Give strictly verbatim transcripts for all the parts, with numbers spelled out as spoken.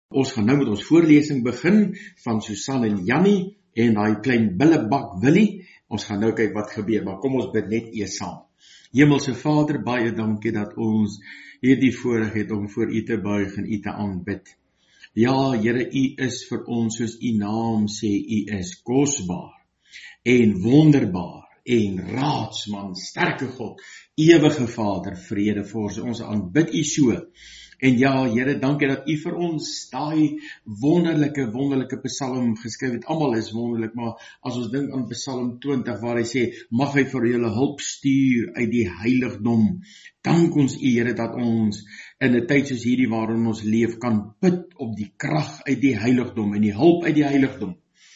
Ons gaan nou met ons voorlesing begin van Susan en Jannie en daai klein billebak Willie. Ons gaan nou kyk wat gebeur, maar kom ons bid net eers saam. Hemelse Vader, baie dankie dat ons hierdie voorreg het om voor U te buig en U te aanbid. Ja, Here, U is vir ons soos U naam sê, U is kosbaar en wonderbaar en raadsman, sterke God, ewige Vader, vredevors. Ons aanbid U so. En ja, Here, dankie dat U vir ons daai wonderlike, wonderlike psalm geskryf het. Almal is wonderlik, maar as ons dink aan Psalm twintig, waar hy sê, mag hy vir julle hulp stuur uit die heiligdom. Dank ons U, Here, dat ons in 'n tyd soos hierdie waarin ons leef, kan bid op die krag uit die heiligdom en die hulp uit die heiligdom.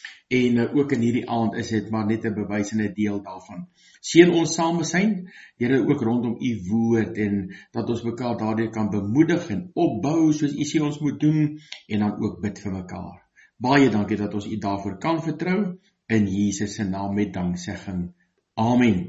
En uh, ook in hierdie aand is dit maar net 'n bewys en 'n deel daarvan. Seën ons saam besyn, Here, ook rondom U woord en dat ons mekaar daardeur kan bemoedig en opbou soos U sê ons moet doen en dan ook bid vir mekaar. Baie dankie dat ons U daarvoor kan vertrou in Jesus se naam met danksegging. Amen.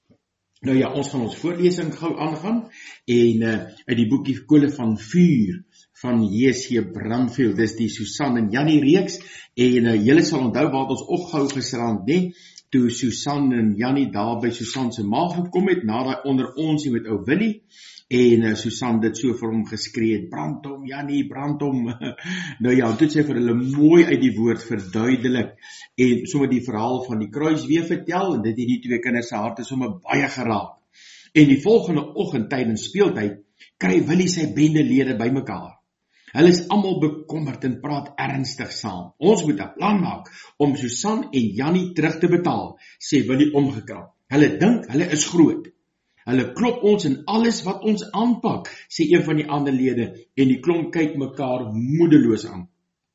Nou ja, ons gaan ons voorlesing gou aangaan en uh, uit die boekie Kole van Vuur van J C Brandfield, dis die Susan en Jannie reeks, en uh, julle sal onthou waar ons opgehou gisterand, nee, toe Susan en Jannie daar by Susan se ma gekom het, na daai onder ons met ou Willie, en uh, Susan dit so vir hom geskree het, brand hom, Jannie, brand hom. Nou ja, toe het sy vir hulle mooi uit die woord verduidelik, en sommer die verhaal van die kruis weer vertel, en dit het die twee kinders se harte sommer baie geraak. En die volgende oggend tydens speeltyd, kry Willie sy bendelede bymekaar. Hulle is almal bekommerd en praat ernstig saam. Ons moet 'n plan maak om Susan en Jannie terug te betaal, sê Willie omgekrap. Hulle dink hulle is groot. Hulle klop ons in alles wat ons aanpak, sê een van die ander lede, en die klomp kyk mekaar moedeloos aan.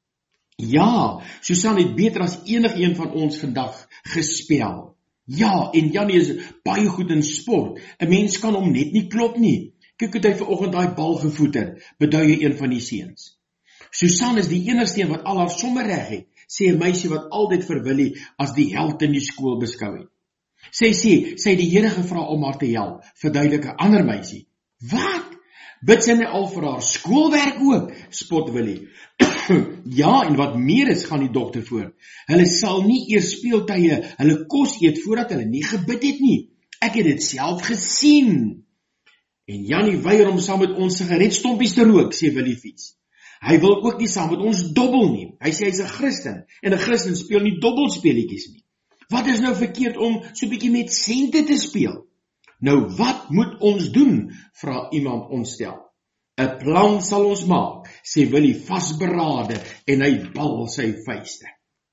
Ja, Susan het beter as enigeen van ons vandag gespel. Ja, en Jannie is baie goed in sport. 'n Mens kan hom net nie klop nie. Kyk het hy vanoggend daai bal gevoeter, beduie een van die seuns. Susan is die enigste een wat al haar somme reg het, sê 'n meisie wat altyd vir Willie as die held in die skool beskou het. Sy sê, sy het die Here gevra om haar te help, verduidelik 'n ander meisie. Wat? Bid sy nie al vir haar skoolwerk ook, spot Willie. Ja, en wat meer is, gaan die dokter voor. Hulle sal nie eers speeltye, hulle kos eet voordat hulle nie gebid het nie. Ek het dit self gesien. En Jannie weier om saam met ons sigaretstompies te rook, sê Willie Fiets. Hy wil ook nie saam met ons dobbel nie. Hy sê hy's 'n Christen, en 'n Christen speel nie dobbelspeletjies nie. Wat is nou verkeerd om so 'n bietjie met sente te speel? Nou, wat moet ons doen? Vra iemand ontstel. 'n Plan sal ons maak, sê Willie vasberade, en hy bal sy vuiste.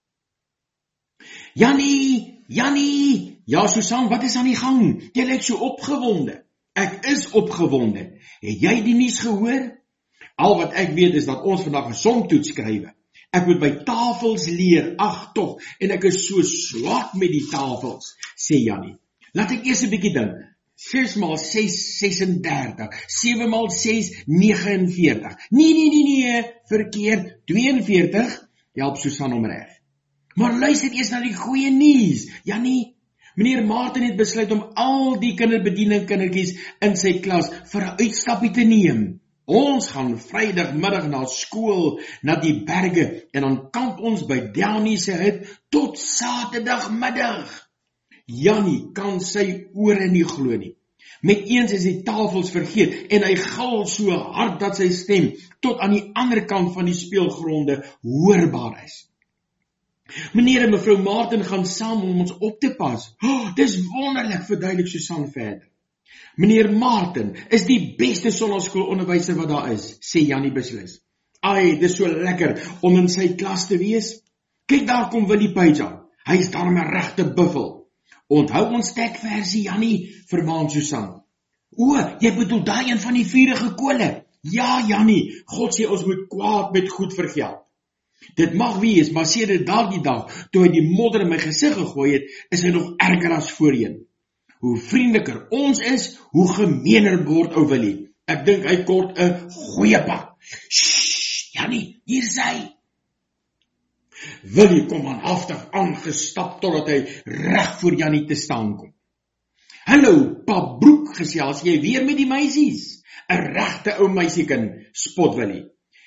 Jannie, Jannie, ja Susan, wat is aan die gang? Jy lyk so opgewonde. Ek is opgewonde. Het jy die nuus gehoor? Al wat ek weet is dat ons vandag 'n somtoets skrywe. Ek moet by tafels leer, ag tog, en ek is so swak met die tafels, sê Jannie. Laat ek eers 'n bietjie dink. ses maal ses, sesendertig. sewe maal ses, negenenveertig. Nee, nee, nee, nee, verkeerd, tweeënveertig. Help Susan om reg. Maar luister eers na die goeie nuus, Jannie. Meneer Martin het besluit om al die kinderbediening kindertjies in sy klas vir 'n uitstappie te neem. Ons gaan Vrydagmiddag na skool, na die berge, en dan kamp ons by Downie se hut tot Saterdagmiddag. Jannie kan sy ore nie glo nie. Met eens is die tafels vergeet, en hy gil so hard dat sy stem tot aan die ander kant van die speelgronde hoorbaar is. Meneer en mevrou Martin gaan saam om ons op te pas. Oh, dis wonderlik, verduidelik Susan verder. Meneer Martin is die beste sonnaskoolonderwyser wat daar is, sê Jannie beslis. Ai, dis so lekker om in sy klas te wees. Kyk, daar kom Willie Page aan. Hy is daarom 'n regte buffel. Onthou ons tekversie, Jannie, vermaan Susan. O, jy bedoel daai een van die vurige kole. Ja, Jannie, God sê ons moet kwaad met goed vergeld. Dit mag wees, maar sedert daardie dag, toe hy die modder in my gesig gegooi het, is hy nog erger as voorheen. Hoe vriendeliker ons is, hoe gemeener word ou Willie. Ek dink hy kort 'n goeie pak. Sssst, Jannie, hier is hy. Willie kom manhaftig aangestap totdat hy reg voor Jannie te staan kom. Hallo, pa Broek, gesels jy weer met die meisies? 'n Regte ou meisiekind, spot Willie.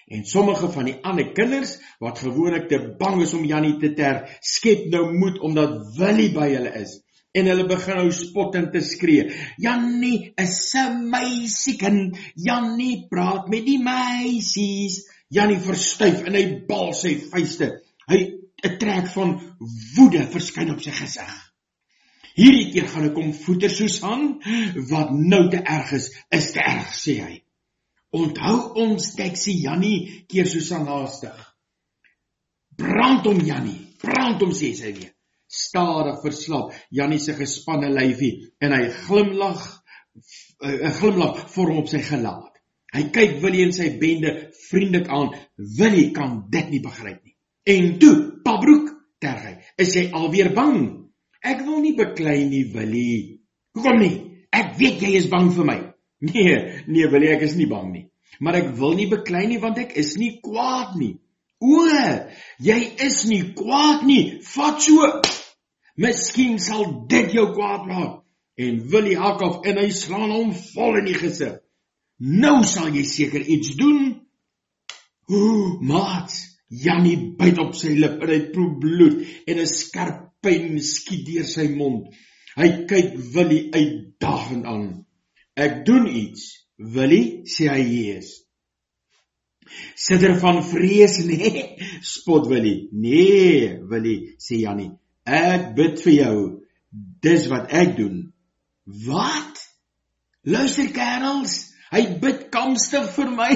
En sommige van die ander kinders, wat gewoonlik te bang is om Jannie te ter, skep nou moed omdat Willie by hulle is. En hulle begin nou spottend te skree. Jannie is 'n meisiekind, Jannie praat met die meisies. Jannie verstyf en hy bal sy vuiste. Hy 'n trek van woede verskyn op sy gesig. Hierdie keer gaan ek hom voeter Susan, wat nou te erg is, is te erg, sê hy. Onthou ons teksie Jannie, keer Susan haastig. Brand hom Jannie, brand hom, sê sy weer. Stadig verslap Jannie se gespanne lyfie en hy glimlag, 'n glimlag vorm op sy gelaat. Hy kyk Willie en sy bende vriendelik aan. Willie kan dit nie begryp nie. En toe, Pabroek, terg hy, is hy alweer bang. Ek wil nie beklei nie, Willie. Hoekom nie? Ek weet jy is bang vir my. Nee, nee Willie, ek is nie bang nie. Maar ek wil nie beklei nie, want ek is nie kwaad nie. O, jy is nie kwaad nie. Vat so. Miskien sal dit jou kwaad maak. En Willie hak af en hy slaan hom vol in die gesig. Nou sal jy seker iets doen. O, maat, Jannie byt op sy lip en hy proe bloed en 'n skerp pyn skiet deur sy mond. Hy kyk Willie uitdagend aan. Ek doen iets, Willie, sê hy hees. Sit er van vrees, nee, spot Willie. Nee, Willie, sê Jannie, ek bid vir jou, dis wat ek doen. Wat? Luister kerels, hy bid kamstig vir my.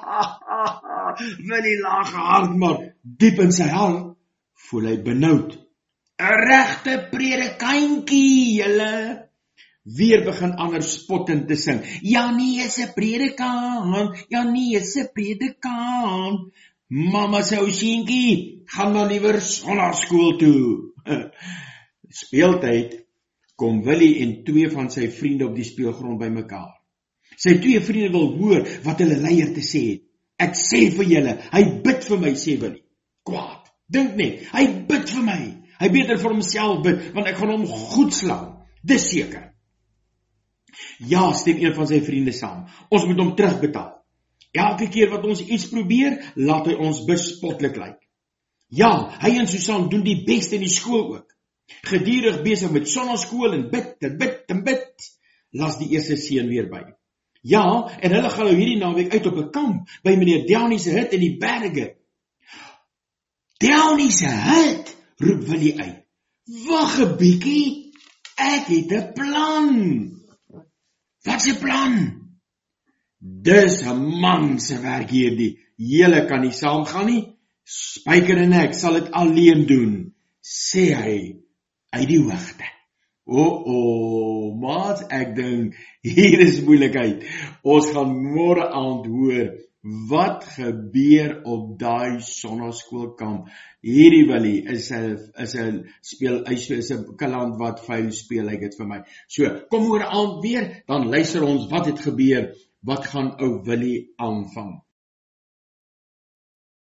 Willie lag hard, maar diep in sy hart voel hy benoud. 'n Regte predikantjie, julle. Weer begin ander spottend te sing. Jannie is 'n predikant, Jannie is 'n predikant. Mamma se ou seentjie, gaan maar liewer sonnaarskool toe. Speeltyd kom Willie en twee van sy vriende op die speelgrond bymekaar. Sy twee vriende wil hoor wat hulle leier te sê het. Ek sê vir julle, hy bid vir my, sê Willie. Kwaad, dink net, hy bid vir my. Hy beter vir homself bid, want ek gaan hom goed slaan. Dis seker. Ja, stem een van sy vriende saam. Ons moet hom terugbetaal. Elke keer wat ons iets probeer, laat hy ons bespotlik lyk. Ja, hy en Susan doen die beste in die skool ook. Gedurig besig met sonnaarskool en bid en bid en bid. Las die eerste seun weer by. Ja, en hulle gaan nou hierdie naweek uit op 'n kamp by meneer Downie se hut in die berge. Downie se hut, roep Willie uit. Wag 'n bietjie, ek het 'n plan. Wat 'n plan? Dis 'n man se werk hierdie. Julle kan nie saamgaan nie. Spyker en ek sal dit alleen doen, sê hy uit die hoogte. O, o, maat, ek dink hier is moeilikheid. Ons gaan môre aand hoor wat gebeur op daai sonnaarskoolkamp. Hierdie Willie is 'n is 'n speel is 'n kaland wat vuil speel, lyk dit vir my. So, kom môre aand weer, dan luister ons wat het gebeur. Wat gaan ou Willie aanvang?